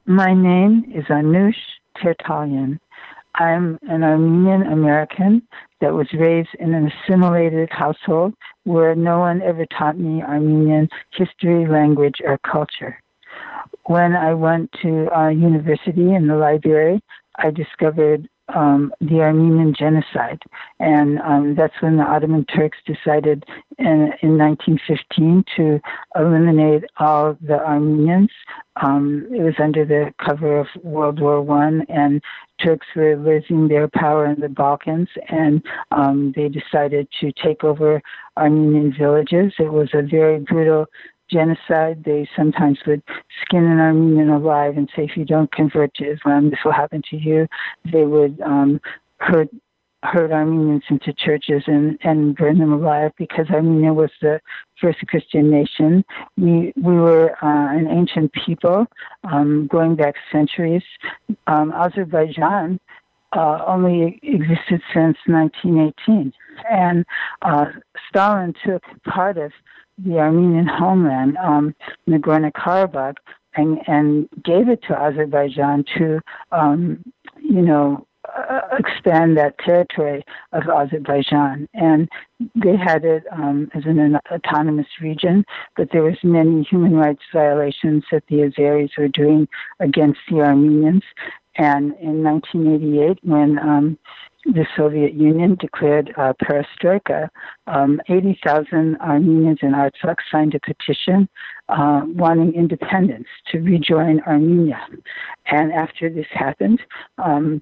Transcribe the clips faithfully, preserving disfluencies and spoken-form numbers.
My name is Anush Tertalian. I'm an Armenian American that was raised in an assimilated household where no one ever taught me Armenian history, language, or culture. When I went to uh, university in the library, I discovered um, the Armenian genocide. And um, that's when the Ottoman Turks decided in, in nineteen fifteen to eliminate all the Armenians. Um, it was under the cover of World War One, and Turks were losing their power in the Balkans, and um, they decided to take over Armenian villages. It was a very brutal genocide. They sometimes would skin an Armenian alive and say, if you don't convert to Islam, this will happen to you. They would um, hurt herd Armenians into churches and, and burn them alive because Armenia was the first Christian nation. We we were uh, an ancient people um, going back centuries. Um, Azerbaijan uh, only existed since nineteen eighteen, and uh, Stalin took part of the Armenian homeland, um, Nagorno-Karabakh, and, and gave it to Azerbaijan to, um, you know, uh, expand that territory of Azerbaijan. And they had it um, as an autonomous region, but there was many human rights violations that the Azeris were doing against the Armenians. And in nineteen eighty-eight, when um, the Soviet Union declared uh, perestroika, um, eighty thousand Armenians in Artsakh signed a petition uh, wanting independence to rejoin Armenia. And after this happened, um,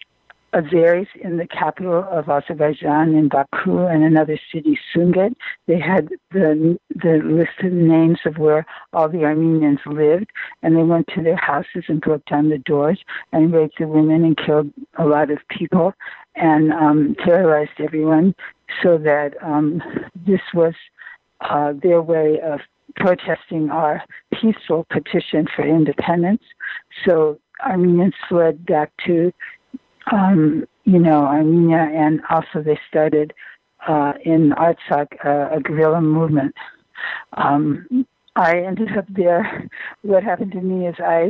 Azeris in the capital of Azerbaijan, in Baku, and another city, Sungat, they had the the list of names of where all the Armenians lived, and they went to their houses and broke down the doors and raped the women and killed a lot of people and um, terrorized everyone, so that um, this was uh, their way of protesting our peaceful petition for independence. So Armenians fled back to Um, you know, Armenia, and also they started uh, in Artsakh uh, a guerrilla movement. Um, I ended up there. What happened to me is I,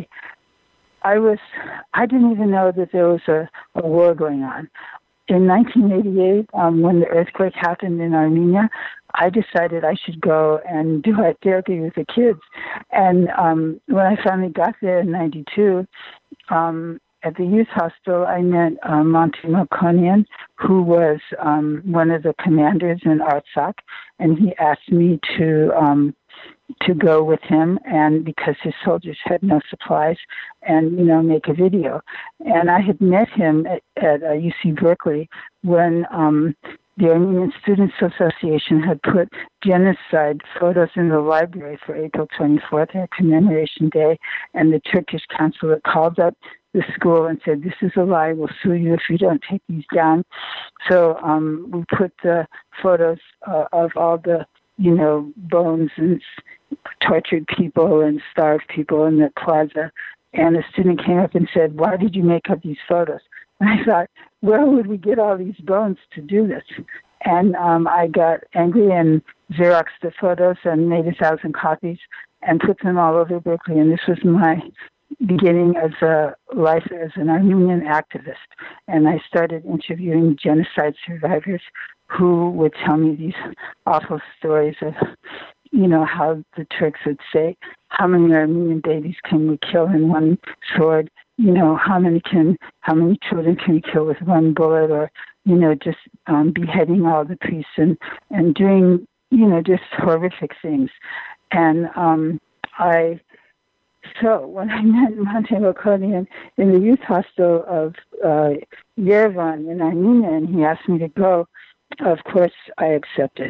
I was, I didn't even know that there was a, a war going on. In nineteen eighty-eight, um, when the earthquake happened in Armenia, I decided I should go and do art therapy with the kids. And um, when I finally got there in ninety-two, um, at the youth hostel, I met uh, Monty Melkonian, who was um, one of the commanders in Artsakh, and he asked me to um, to go with him, and because his soldiers had no supplies, and you know, make a video. And I had met him at, at uh, U C Berkeley when um, the Armenian Students Association had put genocide photos in the library for April twenty-fourth, their commemoration day, and the Turkish consulate called up the school and said, this is a lie, we'll sue you if you don't take these down. So um, we put the photos uh, of all the, you know, bones and tortured people and starved people in the plaza. And a student came up and said, why did you make up these photos? And I thought, where would we get all these bones to do this? And um, I got angry and Xeroxed the photos and made a thousand copies and put them all over Berkeley. And this was my beginning as a life as an Armenian activist. And I started interviewing genocide survivors who would tell me these awful stories of, you know, how the Turks would say, how many Armenian babies can we kill in one sword? You know, how many can, how many children can we kill with one bullet? Or, you know, just um, beheading all the priests and, and doing, you know, just horrific things. And um, I, so when I met Monte Melkonian in the youth hostel of uh, Yerevan in Armenia, and he asked me to go, of course I accepted.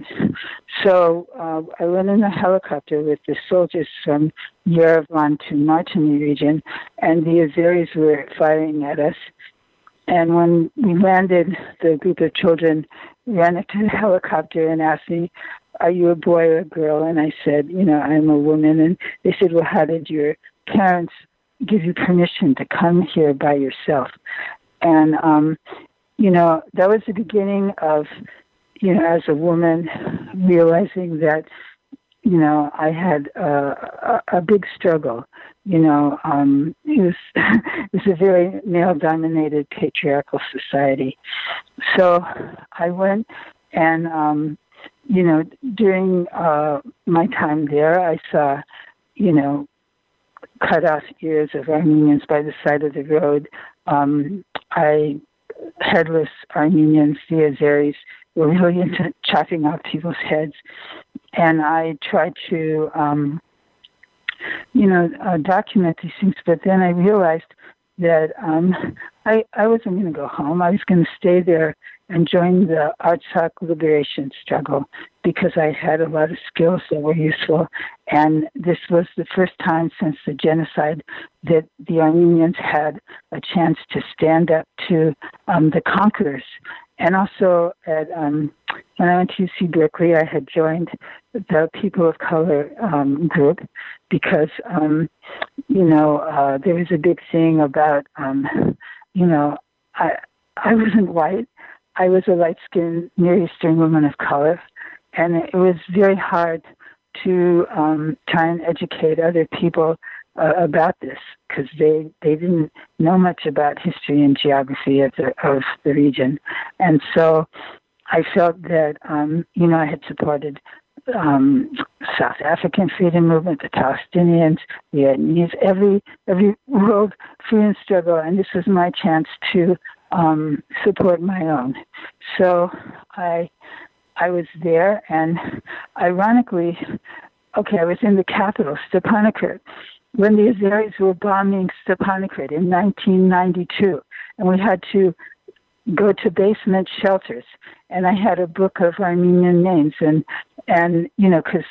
So uh, I went in a helicopter with the soldiers from Yerevan to Martini region, and the Azeris were firing at us. And when we landed, the group of children ran up to the helicopter and asked me, are you a boy or a girl? And I said, you know, I'm a woman. And they said, well, how did your parents give you permission to come here by yourself? And, um, you know, that was the beginning of, you know, as a woman, realizing that, you know, I had a, a, a big struggle, you know, um, it was it was a very male-dominated patriarchal society. So I went and, um, you know, during uh, my time there, I saw, you know, cut off ears of Armenians by the side of the road. Um, I headless Armenians, the Azeris, were really into chopping off people's heads. And I tried to, um, you know, uh, document these things, but then I realized that um, I, I wasn't going to go home. I was going to stay there and join the Artsakh liberation struggle because I had a lot of skills that were useful. And this was the first time since the genocide that the Armenians had a chance to stand up to um, the conquerors. And also, at um, when I went to U C Berkeley, I had joined the People of Color um, group because, um, you know, uh, there was a big thing about, um, you know, I I wasn't white. I was a light-skinned Near Eastern woman of color, and it was very hard to um, try and educate other people uh, about this because they, they didn't know much about history and geography of the, of the region. And so I felt that, um, you know, I had supported um, South African freedom movement, the Palestinians, the Vietnamese, every, every world freedom struggle, and this was my chance to um, support my own. So I I was there, and ironically, okay, I was in the capital, Stepanakert, when the Azeris were bombing Stepanakert in nineteen ninety-two, and we had to go to basement shelters. And I had a book of Armenian names, and and you know, because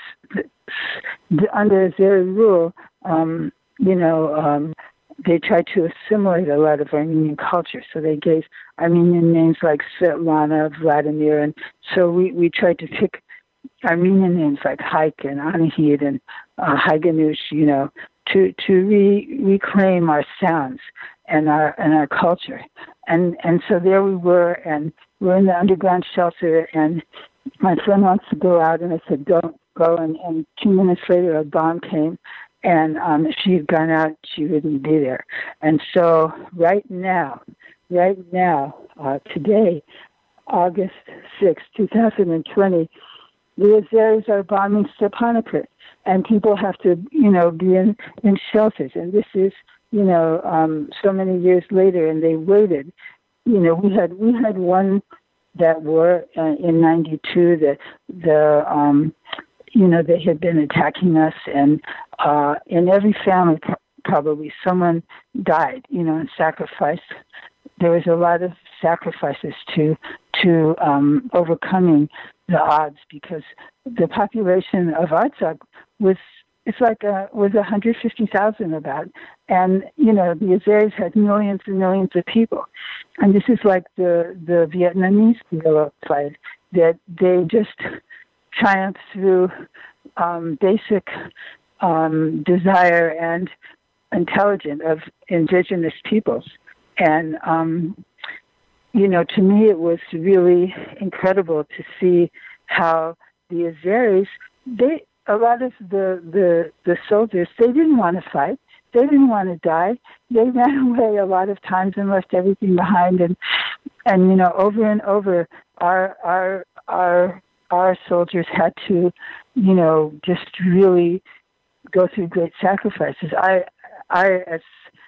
under Azeri rule, um, you know, um, they tried to assimilate a lot of Armenian culture. So they gave Armenian names like Svetlana, Vladimir, and so we, we tried to pick Armenian names like Haik and Anahid and uh, Haiganush, you know, to to re, reclaim our sounds and our and our culture. And and so there we were, and we're in the underground shelter, and my friend wants to go out, and I said, don't go. And, and two minutes later, a bomb came. And um, if she had gone out, she wouldn't be there. And so right now, right now, uh, today, August sixth, twenty twenty, the Azeris are bombing Stepanakert, and people have to, you know, be in, in shelters. And this is, you know, um, so many years later, and they waited. You know, we had we had won that war uh, in ninety-two. The the um, you know, they had been attacking us, and uh, in every family, pr- probably someone died, you know, and sacrificed. There was a lot of sacrifices to to um, overcoming the odds, because the population of Artsakh was it's like a, was one hundred fifty thousand about, and you know the Azeris had millions and millions of people, and this is like the the Vietnamese guerrilla fight that they just triumph through um, basic um, desire and intelligence of indigenous peoples. And, um, you know, to me it was really incredible to see how the Azeris, they, a lot of the, the, the soldiers, they didn't want to fight. They didn't want to die. They ran away a lot of times and left everything behind. And, and you know, over and over, our, our, our, our soldiers had to, you know, just really go through great sacrifices. I, I, as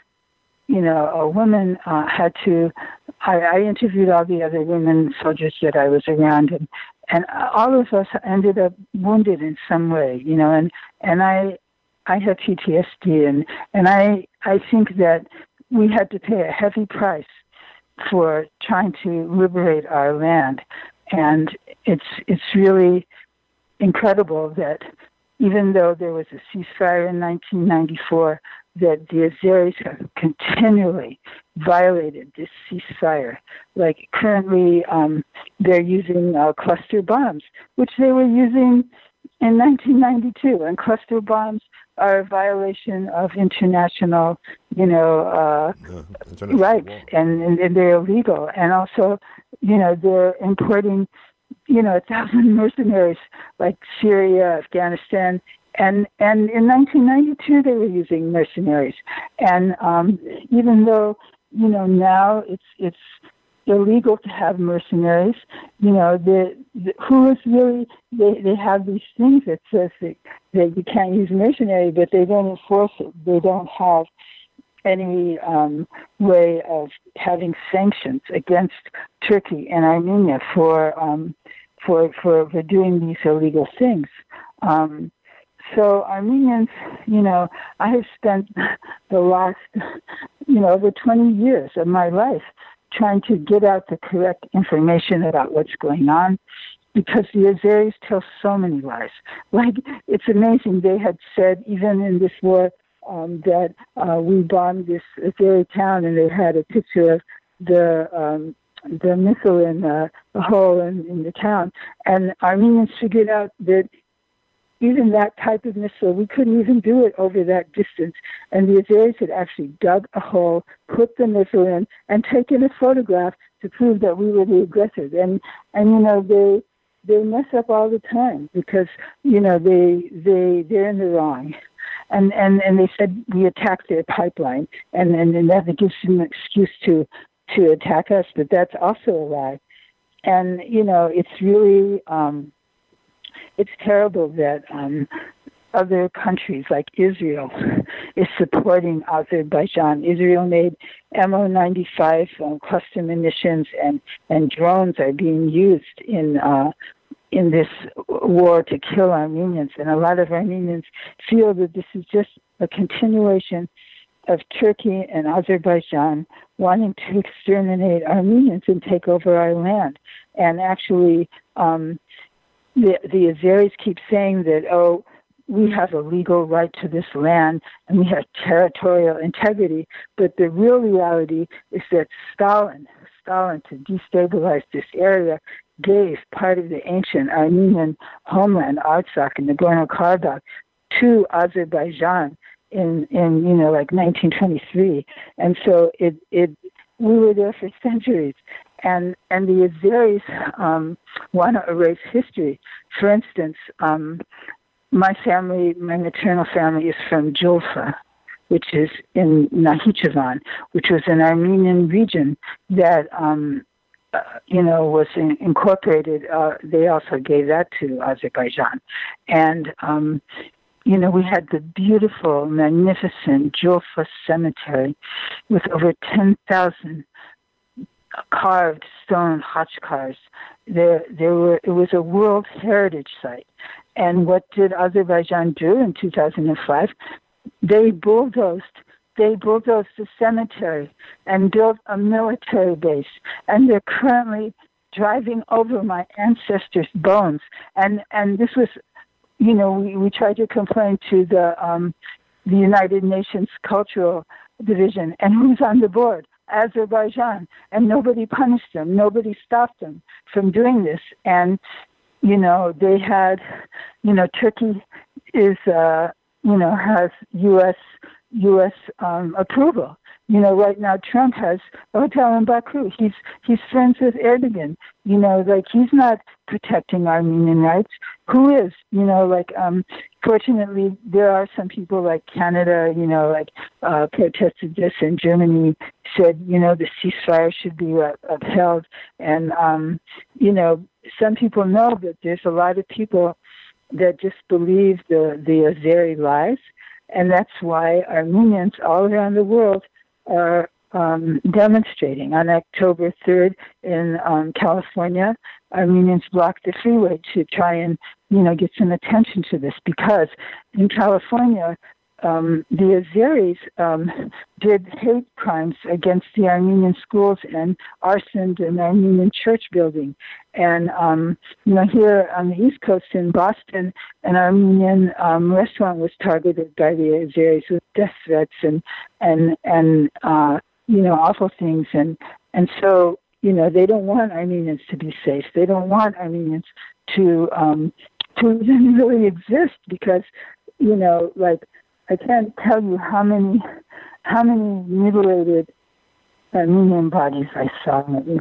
you know, a woman, uh, had to. I, I interviewed all the other women soldiers that I was around, and and all of us ended up wounded in some way, you know. And and I, I have P T S D, and and I I think that we had to pay a heavy price for trying to liberate our land. And it's it's really incredible that even though there was a ceasefire in nineteen ninety-four, that the Azeris have continually violated this ceasefire. Like currently, um, they're using uh, cluster bombs, which they were using in nineteen ninety-two. And cluster bombs are a violation of international, you know, uh, yeah, rights, and, and, and they're illegal. And also, you know, they're importing, you know, a thousand mercenaries like Syria, Afghanistan, And and in nineteen ninety-two, they were using mercenaries. And um, even though, you know, now it's it's illegal to have mercenaries, you know, the, the who is really, they, they have these things that says that, that you can't use mercenary, but they don't enforce it. They don't have any um, way of having sanctions against Turkey and Armenia for um, for, for for doing these illegal things. Um, so Armenians, you know, I have spent the last, you know, over twenty years of my life trying to get out the correct information about what's going on, because the Azeris tell so many lies. Like, it's amazing. They had said, even in this war, um, that uh, we bombed this Azeri town, and they had a picture of the um, the missile in uh, a hole in, in the town. And Armenians figured out that even that type of missile, we couldn't even do it over that distance. And the Azeris had actually dug a hole, put the missile in, and taken a photograph to prove that we were the aggressors. And, and you know, they they mess up all the time because, you know, they, they, they're in the wrong. And, and, and they said we attacked their pipeline, and, and, and that gives them an excuse to, to attack us, but that's also a lie. And, you know, it's really... Um, It's terrible that um, other countries like Israel is supporting Azerbaijan. Israel made M O ninety-five um, cluster munitions, and, and drones are being used in uh, in this war to kill Armenians. And a lot of Armenians feel that this is just a continuation of Turkey and Azerbaijan wanting to exterminate Armenians and take over our land. And actually... Um, The, the Azeris keep saying that, oh, we have a legal right to this land and we have territorial integrity. But the real reality is that Stalin, Stalin, to destabilize this area, gave part of the ancient Armenian homeland, Artsakh and Nagorno-Karabakh, to Azerbaijan in, in, you know, like nineteen twenty-three. And so it, it, we were there for centuries. And and the Azeris um, want to erase history. For instance, um, my family, my maternal family, is from Julfa, which is in Nakhichevan, which was an Armenian region that, um, uh, you know, was in, incorporated. Uh, they also gave that to Azerbaijan. And, um, you know, we had the beautiful, magnificent Julfa cemetery with over ten thousand carved stone hotchkars. There, there were. It was a World Heritage Site. And what did Azerbaijan do in two thousand five? They bulldozed. They bulldozed the cemetery and built a military base. And they're currently driving over my ancestors' bones. And and this was, you know, we, we tried to complain to the um, the United Nations Cultural Division, and who's on the board? Azerbaijan, and nobody punished them. Nobody stopped them from doing this. And, you know, they had, you know, Turkey is, uh, you know, has U S U S um, approval. You know, right now Trump has a hotel in Baku. He's he's friends with Erdogan. You know, like, he's not protecting Armenian rights. Who is? You know, like, um, fortunately, there are some people like Canada, you know, like, uh, protested this, and Germany said, you know, the ceasefire should be uh, upheld. And, um, you know, some people know that there's a lot of people that just believe the, the Azeri lies. And that's why Armenians all around the world are um, demonstrating. On October third in um, California, Armenians blocked the freeway to try and, you know, get some attention to this, because in California, um, the Azeris um, did hate crimes against the Armenian schools and arsoned an Armenian church building. And, um, you know, here on the East Coast in Boston, an Armenian um, restaurant was targeted by the Azeris with death threats and, and, and uh, you know, awful things. And, and so, you know, they don't want Armenians to be safe. They don't want Armenians to, um, to even really exist, because, you know, like, I can't tell you how many, how many mutilated Armenian bodies I saw.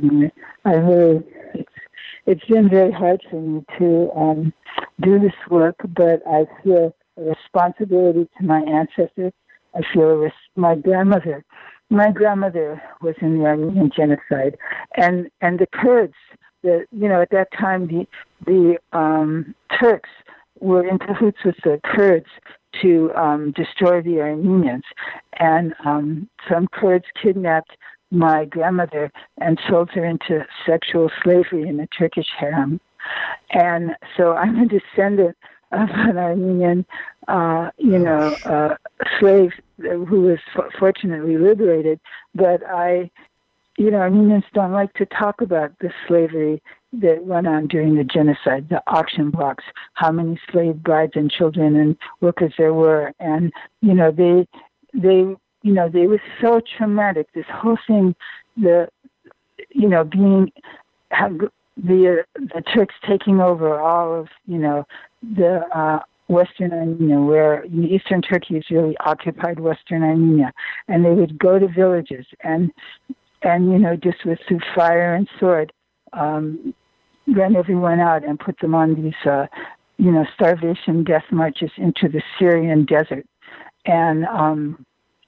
I really, it's, it's been very hard for me to um, do this work, but I feel a responsibility to my ancestors. I feel a res- my grandmother. My grandmother was in the Armenian genocide, and and the Kurds. The you know at that time the the um, Turks were in cahoots with the Kurds to um, destroy the Armenians, and um, some Kurds kidnapped my grandmother and sold her into sexual slavery in the Turkish harem. And so I'm a descendant of an Armenian, uh, you know, uh, slave who was fortunately liberated. But I, you know, Armenians don't like to talk about the slavery that went on during the genocide, the auction blocks, how many slave brides and children and workers there were. And, you know, they, they, you know, they was so traumatic. This whole thing, the, you know, being, how, the uh, the Turks taking over all of, you know, the uh, Western Armenia, where Eastern Turkey is really occupied Western Armenia. And they would go to villages and, and you know, just with through fire and sword, um, ran everyone out and put them on these, uh, you know, starvation death marches into the Syrian desert. And, um,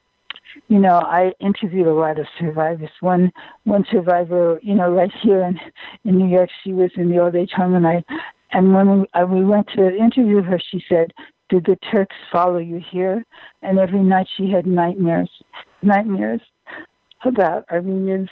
you know, I interviewed a lot of survivors. One one survivor, you know, right here in, in New York, she was in the old age home, and I, and when we, uh, we went to interview her, she said, "Did the Turks follow you here?" And every night she had nightmares, nightmares about Armenians,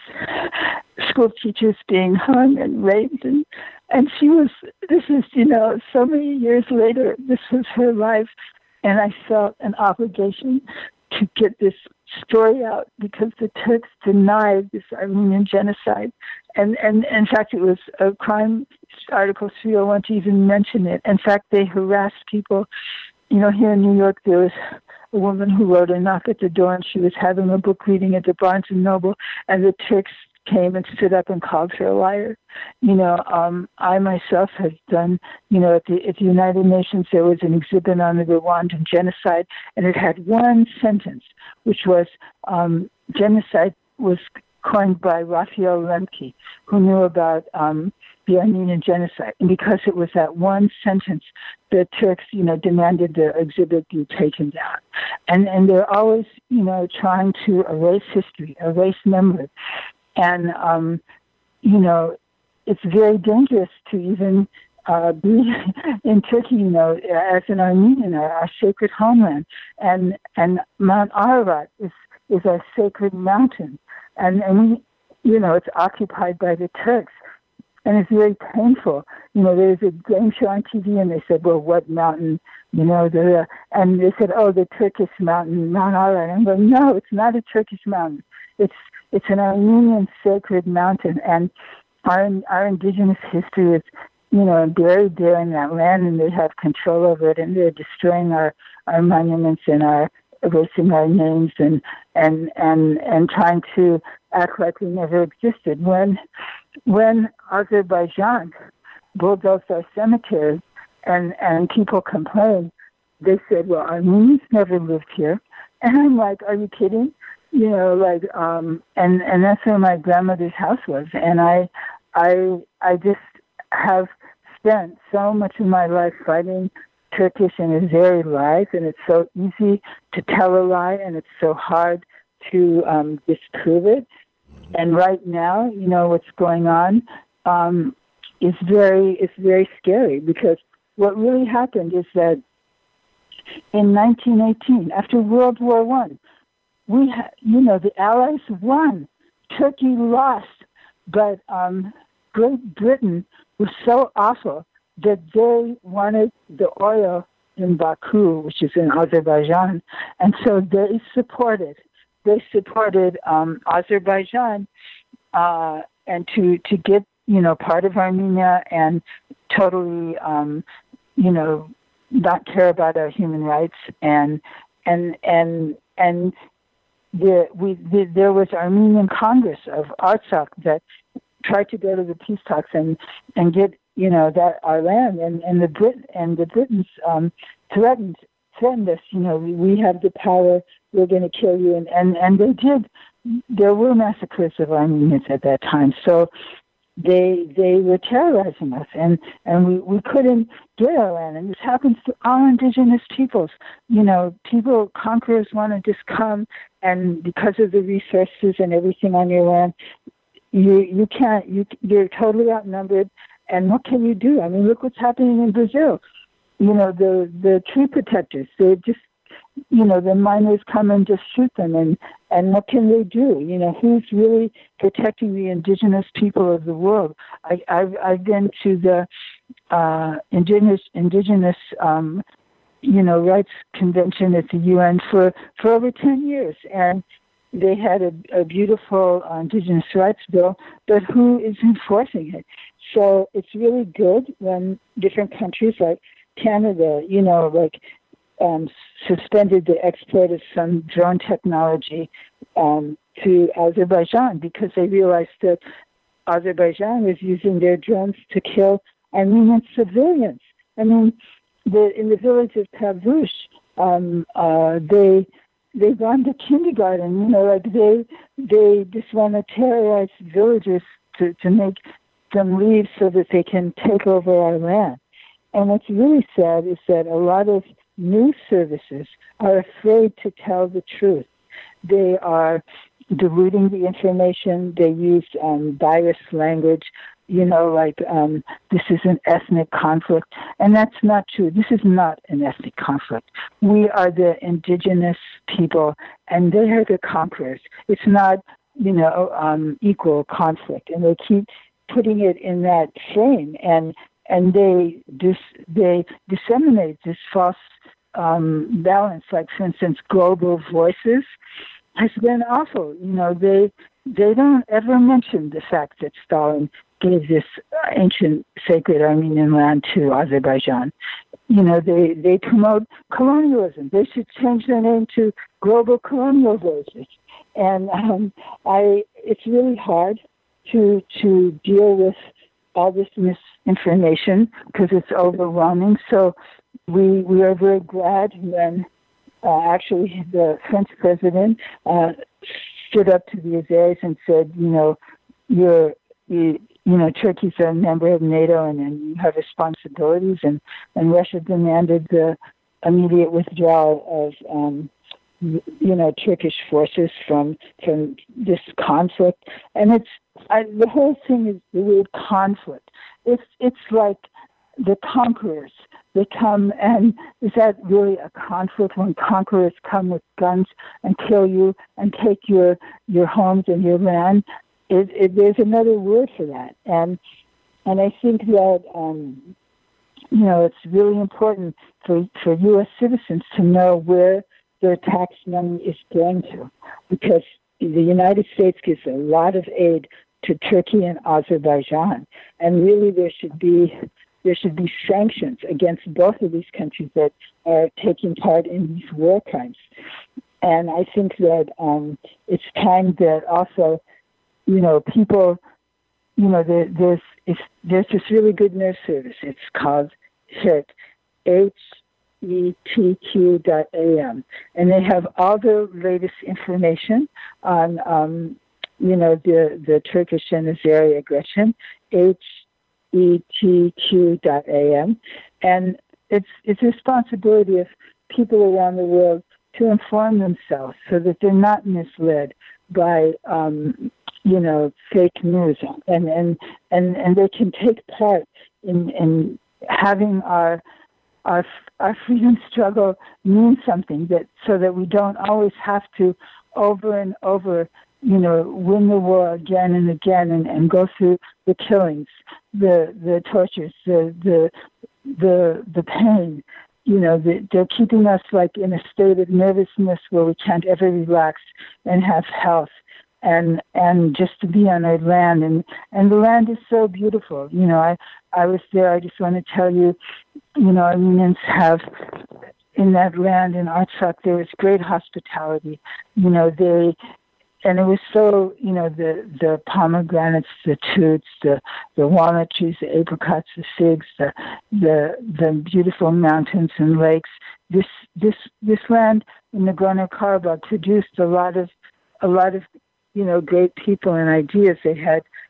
school teachers being hung and raped, and and she was. This is, you know, so many years later, this was her life, and I felt an obligation to get this story out because the Turks denied this Armenian genocide. And, and in fact, it was a crime, Article three oh one, to even mention it. In fact, they harassed people. You know, here in New York, there was a woman who wrote a knock at the door, and she was having a book reading at the Barnes and Noble, and the Turks came and stood up and called her a liar. You know, um, I myself have done, you know, at the, at the United Nations, there was an exhibit on the Rwandan genocide, and it had one sentence, which was, um, genocide was coined by Raphael Lemke, who knew about um, the Armenian genocide. And because it was that one sentence, the Turks, you know, demanded the exhibit be taken down. And, and they're always, you know, trying to erase history, erase memory. And, um, you know, it's very dangerous to even uh, be in Turkey, you know, as an Armenian, our, our sacred homeland. And and Mount Ararat is, is our sacred mountain. And, and we, you know, it's occupied by the Turks. And it's very painful. You know, there's a game show on T V, and they said, well, what mountain? You know, the, and they said, oh, the Turkish mountain, Mount Ararat. And I'm going, no, it's not a Turkish mountain. It's it's an Armenian sacred mountain, and our our indigenous history is, you know, buried there in that land, and they have control over it, and they're destroying our, our monuments and our erasing our names and and and and trying to act like we never existed. When when Azerbaijan bulldozed our cemeteries and and people complained, they said, well, Armenians never lived here, and I'm like, are you kidding? You know, like, um, and, and that's where my grandmother's house was. And I, I, I just have spent so much of my life fighting Turkish and Azeri lies, and it's so easy to tell a lie, and it's so hard to um, disprove it. And right now, you know, what's going on um, is very, it's very scary, because what really happened is that in nineteen eighteen, after World War One, we, ha- you know, the Allies won. Turkey lost. But um, Great Britain was so awful that they wanted the oil in Baku, which is in Azerbaijan. And so they supported, they supported um, Azerbaijan uh, and to, to get, you know, part of Armenia and totally, um, you know, not care about our human rights. And, and, and, and, The, we, the, there was Armenian Congress of Artsakh that tried to go to the peace talks and, and get, you know, that our land, and, and the Brit and the Britons um, threatened threatened us. You know, we, we have the power. We're going to kill you, and, and and they did. There were massacres of Armenians at that time. So they they were terrorizing us, and and we, we couldn't get our land. And this happens to all indigenous peoples. You know, people, conquerors want to just come, and because of the resources and everything on your land, you you can't, you, you're totally outnumbered. And what can you do? I mean, look what's happening in Brazil. You know, the, the tree protectors, they just, you know, the miners come and just shoot them. And, and what can they do? You know, who's really protecting the indigenous people of the world? I, I've, I've been to the uh, indigenous, indigenous um, you know, rights convention at the U N for, for over ten years. And they had a, a beautiful uh, indigenous rights bill, but who is enforcing it? So it's really good when different countries like Canada, you know, like um, suspended the export of some drone technology um, to Azerbaijan because they realized that Azerbaijan was using their drones to kill Armenian civilians. I mean, the, in the village of Tavush, um, uh, they they gone to kindergarten. You know, like they they just want to terrorize villagers to to make them leave so that they can take over our land. And what's really sad is that a lot of news services are afraid to tell the truth. They are diluting the information. They use um, biased language, you know, like um, this is an ethnic conflict. And that's not true. This is not an ethnic conflict. We are the indigenous people, and they are the conquerors. It's not, you know, um, equal conflict. And they keep putting it in that frame, and and they dis, they disseminate this false um, balance. Like, for instance, Global Voices has been awful. You know, they they don't ever mention the fact that Stalin gave this ancient sacred Armenian land to Azerbaijan. You know, they, they promote colonialism. They should change their name to Global Colonial Voices. And um, I, it's really hard to to deal with all this misinformation because it's overwhelming. So we we are very glad when uh, actually the French president uh, stood up to the Azeris and said, you know, you're you, you know, Turkey's a member of NATO and, and you have responsibilities, and, and Russia demanded the immediate withdrawal of um, you know, Turkish forces from from this conflict. And it's I, the whole thing is the word conflict. It's it's like the conquerors. They come, and is that really a conflict when conquerors come with guns and kill you and take your your homes and your land? It, it, there's another word for that, and and I think that um, you know, it's really important for for U S citizens to know where their tax money is going to, because the United States gives a lot of aid to Turkey and Azerbaijan, and really there should be there should be sanctions against both of these countries that are taking part in these war crimes. And I think that um, it's time that also, you know, people, you know, there, there's it's, there's this really good news service. It's called H I T Q dot A M, and they have all the latest information on, um, you know, the, the Turkish and Azeri aggression, H E T Q dot A M, and it's it's a responsibility of people around the world to inform themselves so that they're not misled by, um, you know, fake news, and, and, and, and they can take part in, in having our Our, our freedom struggle means something, that so that we don't always have to over and over, you know, win the war again and again, and, and go through the killings, the the tortures, the the the the pain. You know, the, they're keeping us like in a state of nervousness where we can't ever relax and have health, and and just to be on our land, and and the land is so beautiful. You know, I I was there. I just want to tell you, you know, Armenians have in that land in Artsakh, there was great hospitality. You know, they, and it was so, you know, the, the pomegranates, the toots, the, the walnut trees, the apricots, the figs, the, the, the beautiful mountains and lakes. This, this, this land in Nagorno-Karabakh produced a lot of, a lot of, you know, great people and ideas. They had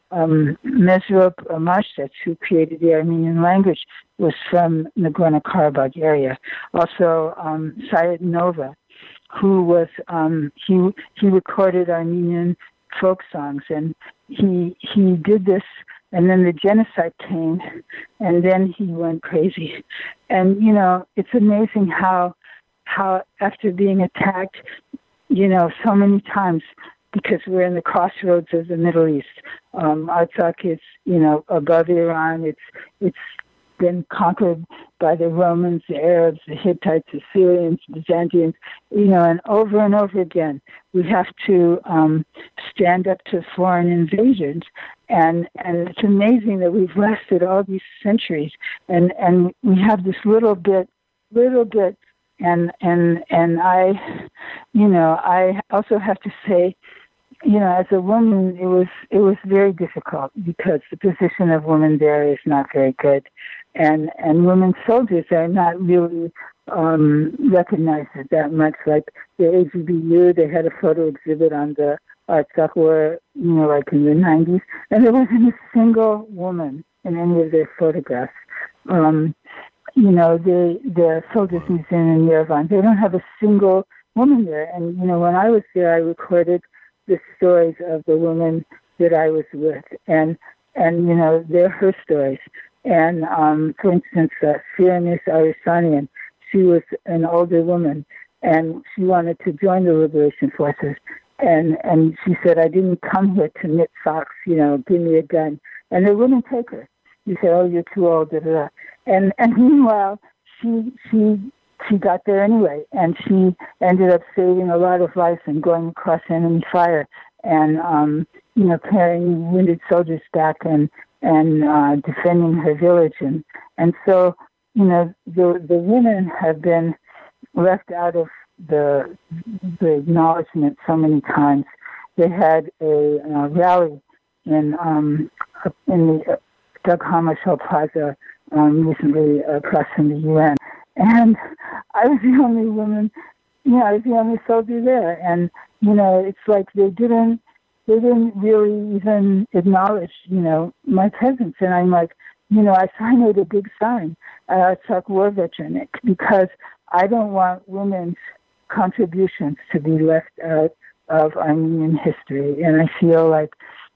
um, Mesrop Marshetz, who created the Armenian language, was from Nagorno-Karabakh area. Also, um, Syed Nova, who was, um, he he recorded Armenian folk songs, and he he did this, and then the genocide came, and then he went crazy. And, you know, it's amazing how, how after being attacked, you know, so many times, because we're in the crossroads of the Middle East. Um, Artsakh is, you know, above Iran. It's it's been conquered by the Romans, the Arabs, the Hittites, the Syrians, the Byzantines, you know, and over and over again, we have to um, stand up to foreign invasions. And and it's amazing that we've lasted all these centuries, and, and we have this little bit, little bit, and and and I, you know, I also have to say, you know, as a woman, it was it was very difficult because the position of women there is not very good, and and women soldiers are not really um, recognized that much. Like the A G B U, they had a photo exhibit on the Artsakh War, you know, like in the nineties, and there wasn't a single woman in any of their photographs. Um, you know, the the Soldiers Museum in Yerevan, they don't have a single woman there. And you know, when I was there, I recorded the stories of the women that I was with, and and you know, they're her stories. And um, for instance, uh, Syrianis Arisanian, she was an older woman, and she wanted to join the liberation forces. And and she said, I didn't come here to knit socks, you know, give me a gun. And they wouldn't take her. You said, oh, you're too old, da, da, da. And and meanwhile, she she she got there anyway, and she ended up saving a lot of lives and going across enemy fire, and um, you know, carrying wounded soldiers back and and uh, defending her village, and and so you know, the the women have been left out of the the acknowledgement so many times. They had a, a rally in um, in the Dag Hammarskjöld Plaza um, recently across from the U N, and I was the only woman. You know, I was the only soldier there, and you know, it's like they didn't they didn't really even acknowledge, you know, my presence. And I'm like, you know, I signed a big sign, uh, Artsakh War Veteran, because I don't want women's contributions to be left out of Armenian history. And I feel like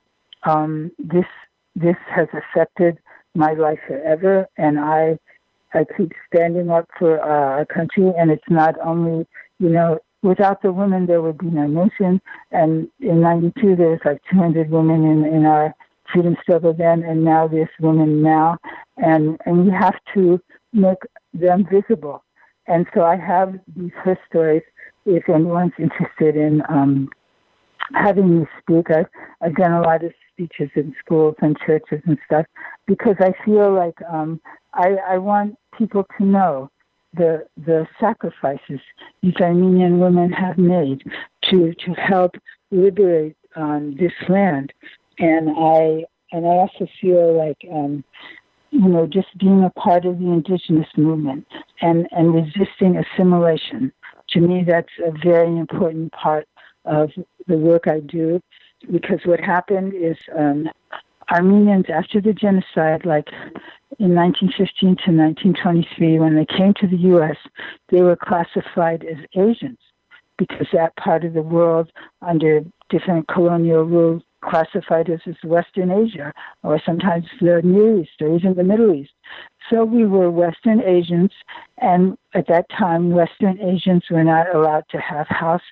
um, this this has affected my life forever, and I I keep standing up for uh, our country. And it's not only, you know, without the women there would be no nation. And in ninety-two there was like two hundred women in, in our freedom struggle then, and now there's women now, and and we have to make them visible. And so I have these her stories. If anyone's interested in um, having me speak, I've, I've done a lot of speeches in schools and churches and stuff, because I feel like um, I, I want people to know the the sacrifices these Armenian women have made to to help liberate um, this land. And I and I also feel like um, you know, just being a part of the indigenous movement and, and resisting assimilation. To me, that's a very important part of the work I do, because what happened is um, Armenians, after the genocide, like in nineteen fifteen to nineteen twenty-three, when they came to the U S, they were classified as Asians, because that part of the world, under different colonial rules, classified as, as Western Asia, or sometimes the Near East, or even the Middle East. So we were Western Asians, and at that time, Western Asians were not allowed to have houses.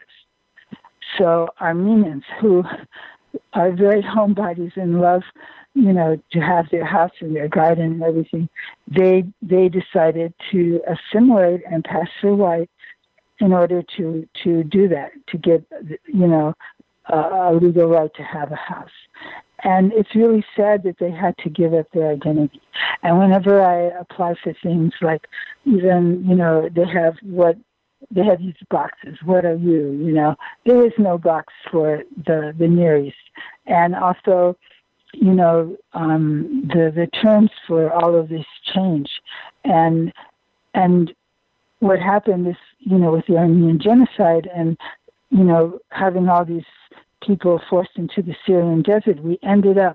So Armenians, who are very homebodies and love, you know, to have their house and their garden and everything, they they decided to assimilate and pass for white in order to, to do that, to get, you know, a legal right to have a house. And it's really sad that they had to give up their identity. And whenever I apply for things, like even, you know, they have what, they have these boxes, what are you, you know, there is no box for the, the Near East. And also, you know, um, the, the terms for all of this change. And, and what happened is, you know, with the Armenian genocide and, you know, having all these people forced into the Syrian desert, we ended up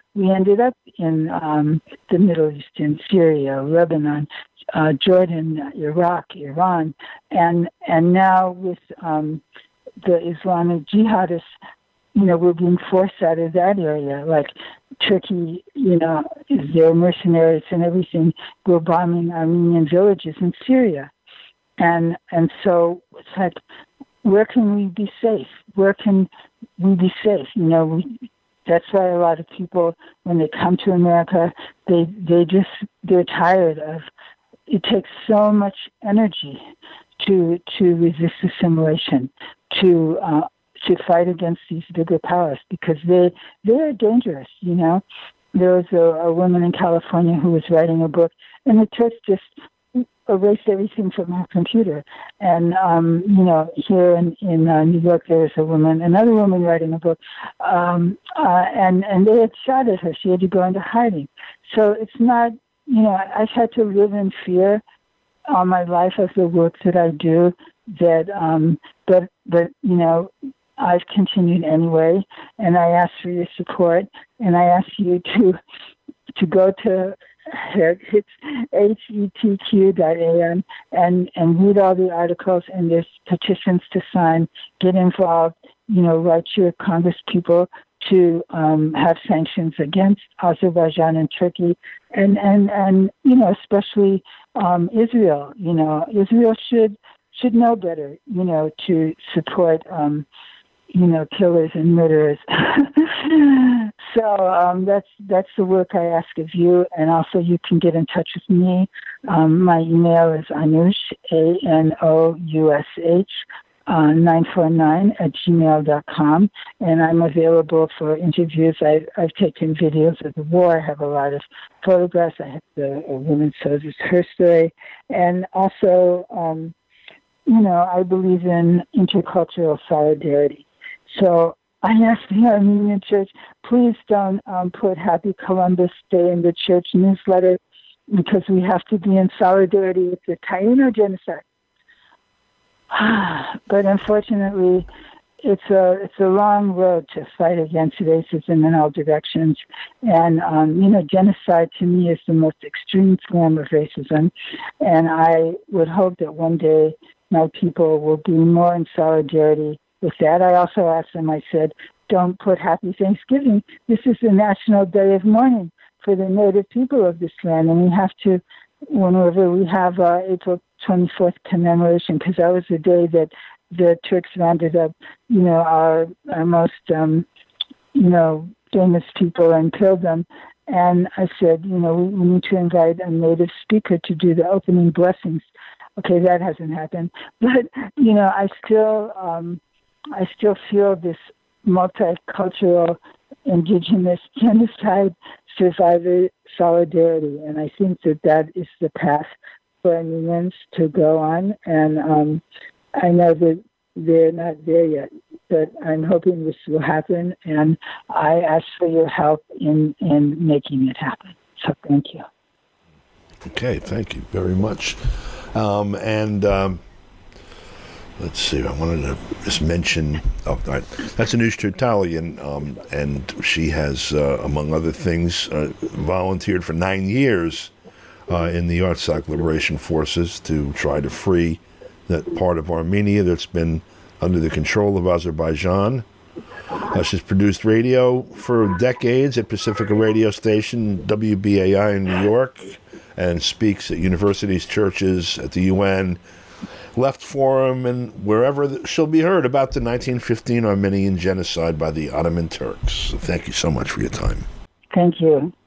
we ended up in um, the Middle East, in Syria, Lebanon, uh, Jordan, Iraq, Iran, and and now with um, the Islamic jihadists, you know, we're being forced out of that area. Like Turkey, you know, is their mercenaries and everything. We're bombing Armenian villages in Syria. And and so it's like, where can we be safe? Where can we be safe? You know, we, that's why a lot of people, when they come to America, they they just, they're tired of, it takes so much energy to to resist assimilation, to uh, to fight against these bigger powers, because they they're dangerous. You know, there was a, a woman in California who was writing a book, and the Turks just erased everything from her computer. And um, you know, here in in uh, New York, there was a woman, another woman writing a book, um, uh, and and they had shot at her. She had to go into hiding. So it's not, you know, I've had to live in fear all my life of the work that I do. That, um, but but you know, I've continued anyway, and I ask for your support, and I ask you to to go to it's H E T Q dot A M and, and read all the articles, and there's petitions to sign, get involved, you know, write your Congress people to um, have sanctions against Azerbaijan and Turkey, and, and, and you know, especially um, Israel. You know, Israel should should know better, you know, to support um, you know, killers and murderers. So um, that's that's the work I ask of you, and also you can get in touch with me. Um, my email is Anoush, A N O U S H, uh, nine four nine at gmail dot com, and I'm available for interviews. I've, I've taken videos of the war. I have a lot of photographs. I have the a woman soldiers, her story, and also, um, you know, I believe in intercultural solidarity. So I ask the Armenian Church, please don't um, put Happy Columbus Day in the church newsletter, because we have to be in solidarity with the Taino genocide. But unfortunately, it's a it's a long road to fight against racism in all directions. And, um, you know, genocide to me is the most extreme form of racism. And I would hope that one day my people will be more in solidarity with that. I also asked them, I said, don't put Happy Thanksgiving. This is the National Day of Mourning for the native people of this land. And we have to, whenever we have uh, April twenty-fourth commemoration, because that was the day that the Turks rounded up, you know, our, our most, um, you know, famous people and killed them. And I said, you know, we, we need to invite a native speaker to do the opening blessings. Okay, that hasn't happened. But, you know, I still... Um, I still feel this multicultural, indigenous genocide survivor solidarity, and I think that that is the path for Armenians to go on. And um, I know that they're not there yet, but I'm hoping this will happen, and I ask for your help in, in making it happen. So thank you. Okay, thank you very much. Um, and... Um Let's see, I wanted to just mention, oh, right. That's Anoush Tertullian, um, and she has, uh, among other things, uh, volunteered for nine years uh, in the Artsakh Liberation Forces to try to free that part of Armenia that's been under the control of Azerbaijan. Uh, she's produced radio for decades at Pacifica Radio Station, W B A I in New York, and speaks at universities, churches, at the U N, Left Forum, and wherever she'll be heard about the nineteen fifteen Armenian genocide by the Ottoman Turks. So thank you so much for your time. Thank you.